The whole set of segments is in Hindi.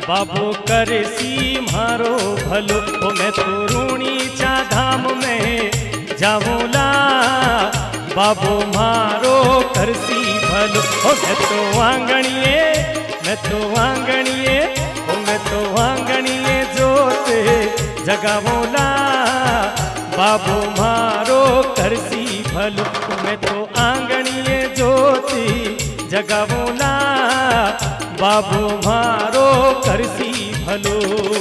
बाबू करसी मारो भलो, ओ मैं तो रूणी चा धाम में जाऊला, बाबू मारो करसी भलो, ओ मैं तो आंगणिए, मैं तो आंगणिए, ओ मैं तो आंगणिए जोत जगावोला, बाबू मारो करसी भलो, मैं तो आंगणिए ज्योति जगावोला, बाबू मारो करसी भलो।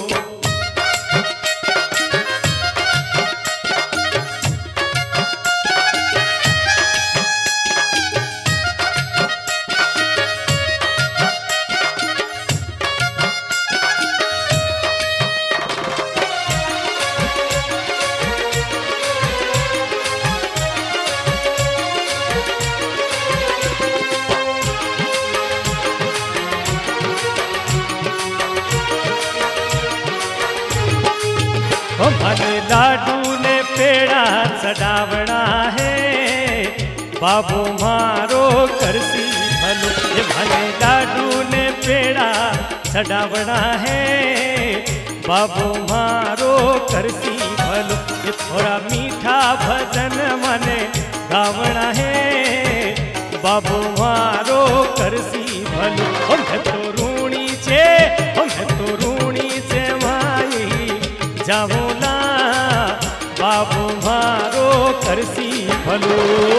मने लाडू ने पेड़ा चढ़ावना है, बाबू मारो करसी भलो, ये मने लाडू ने पेड़ा चढ़ावना है, बाबू मारो करसी भलो, ये थोड़ा मीठा भजन मने गावना है, बाबू मारो करसी भलो, मैं तो रूणी छे, मैं तो रूणी छे माई जाऊला, बाबू मारो करसी भलो।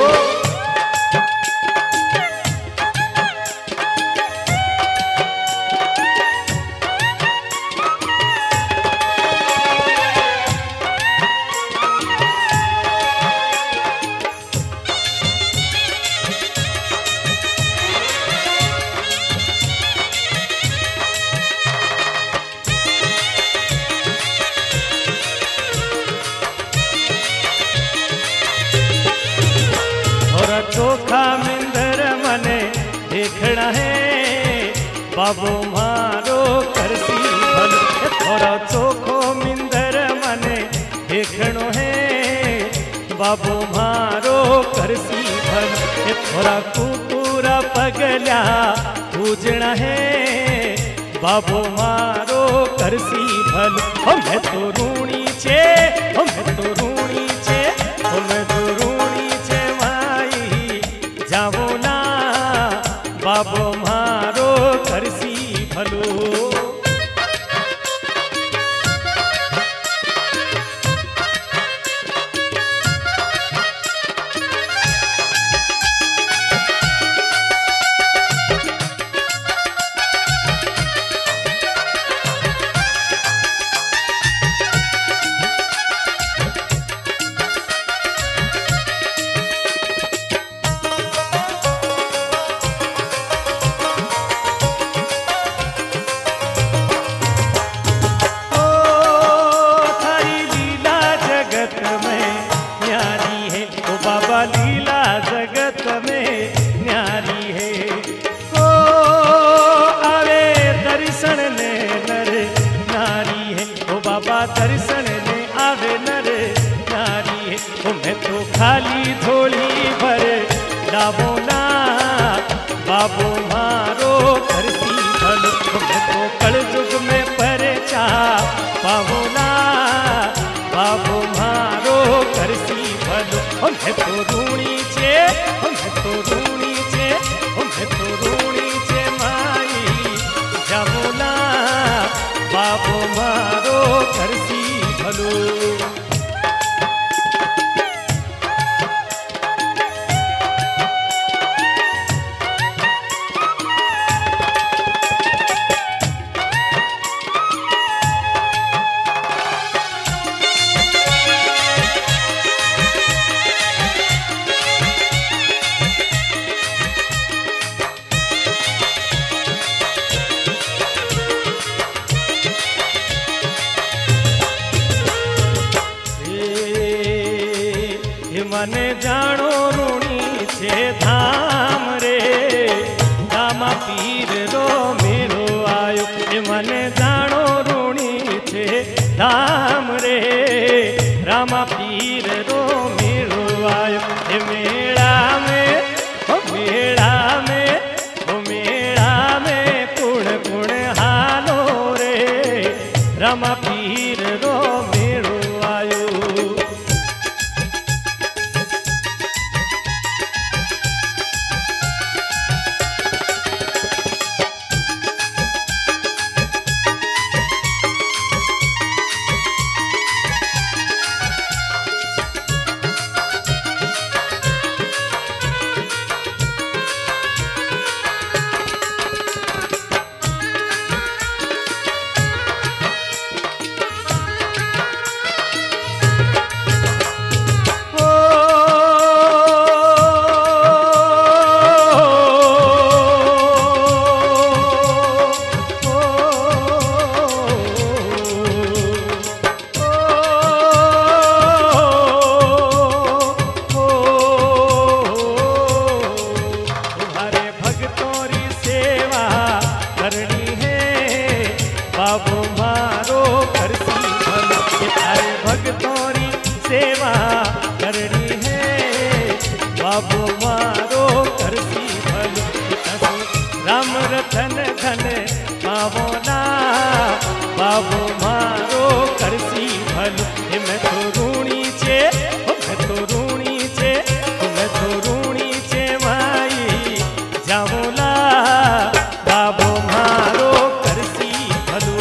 चोखा मिंदर मने देखना है, बाबू मारो करसी भलो, थोड़ा चोखो मिंदर मने देखनो है, बाबू मारो करसी भलो, थोड़ा कुकुरा पगल्या पूजना है, बाबू मारो करसी भलो, मैं तो रूणी छे, मैं तो रूणी छे, मैं तो रूणी छे जाऊला, बाबू मारो करसी भलो। लीला जगत में न्यारी है, को आवे दर्शन ने नर नारी है, ओ बाबा दर्शन ने आवे नर नारी है, ओ मैं तो खाली झोली भर लावोला, बाबू मारो करसी भलो, मैं तो कलयुग में परचा पावोला, बाबू मारो करसी भलो, मैं तो रूणी छे, मैं तो रूणी छे, मैं तो रूणी छे माई जाऊला, बाबू मारो करसी भलो। मने जानो रूणी छे धाम रे, दामा पीर रो मेरो आयो, मने जानो रूणी छे धाम रे, रामा पीर रो मेरो आयो, मेला में मेला में मेला में पुण पुण हालो रे, बाबू मारो करसी भलो राम रतन धन पावोना बाबू मारो करसी भलो मैं तो ऋणी छे मैं तो ऋणी छे मैं तो ऋणी छे माई जावोला बाबू मारो करसी भलो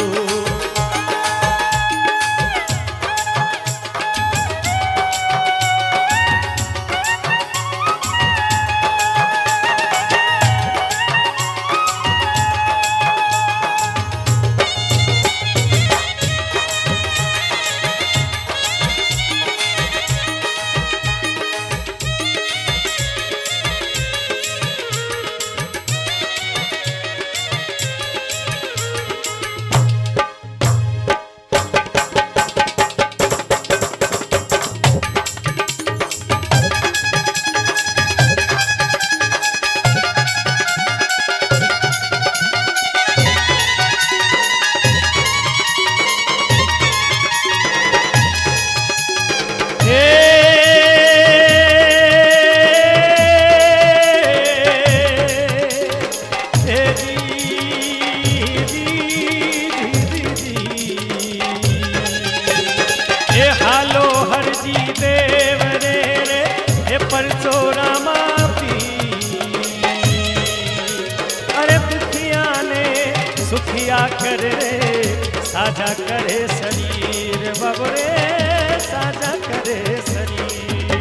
सुखिया करे साझा करे शरीर बबरे साझा करे शरीर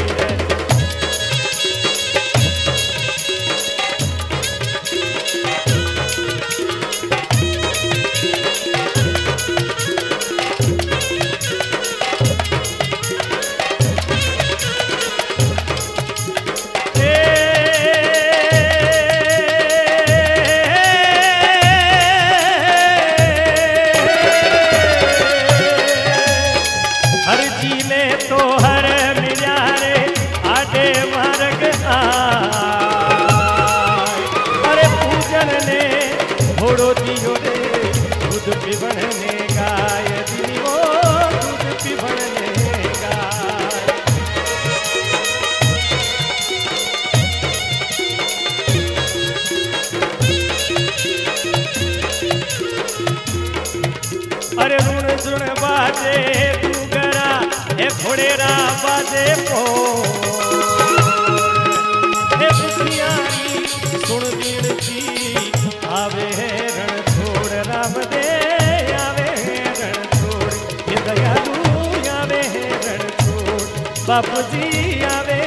तो हर मिजारे आडे मार्ग अरे पूजन ने घोड़ो दियो रे दूध पीवण ने गाय दियो दूध पीवण ने गाय अरे ऋण झुण बाजे हे घोड़ेरा बाजे पो हे बुधियारी सुन बीण जी आवे रण छोड़ राम दे आवे रण छोड़ ये दयालु आवे रण छोड़ बापू जी आवे